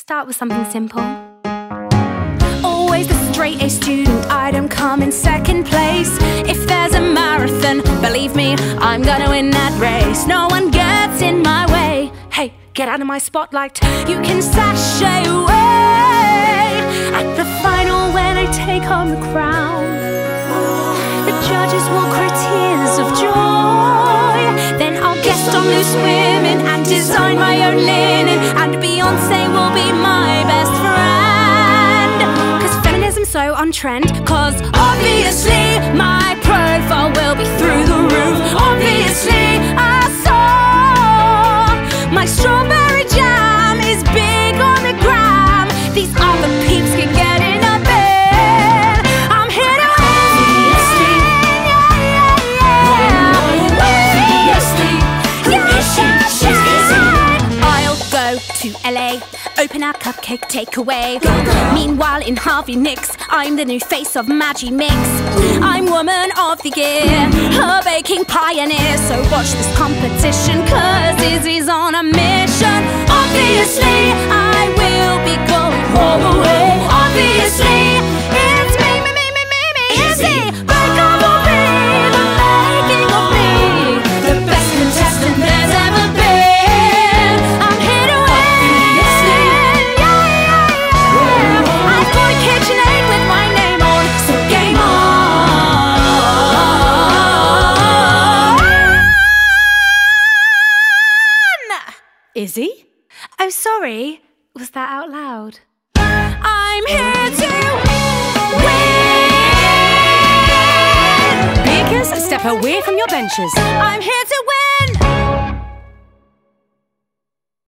Start with something simple. Always the straight A student, I don't come in second place. If there's a marathon, believe me, I'm gonna win that race. No one gets in my way. Hey, get out of my spotlight. You can sashay away at the final when I take home the crown. The judges will cry tears of joy. Then I'll guest on Loose Women and design my own linen, and Beyonce will be my best friend. Cause feminism's so on trend. Cause obviously my profile will be through the roof. Obviously I saw my strawberry jam is big on the gram. These other peeps can get in a bed. I'm here to Obviously, I'll go to LA, open our cupcake takeaway. Meanwhile in Harvey Nicks, I'm the new face of Maggi Mix. I'm woman of the year, a baking pioneer. So watch this competition, cause Izzy's on a mission. Obviously I will be going all the way. Obviously it's me, Izzy. Breakable me, the making of me, the best contestant there's ever been. I'm here to win, I've got a KitchenAid with my name on, so game on. Izzy? Oh, sorry. Was that out loud? I'm here to win. Bakers, step away from your benches. I'm here to win.